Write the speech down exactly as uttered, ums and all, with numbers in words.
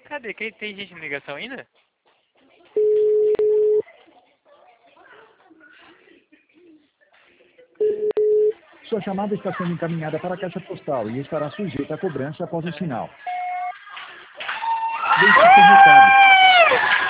Cadê? Quem tem gente na ligação ainda? Sua chamada está sendo encaminhada para a caixa postal e estará sujeita a cobrança após o sinal. Deixe seu recado.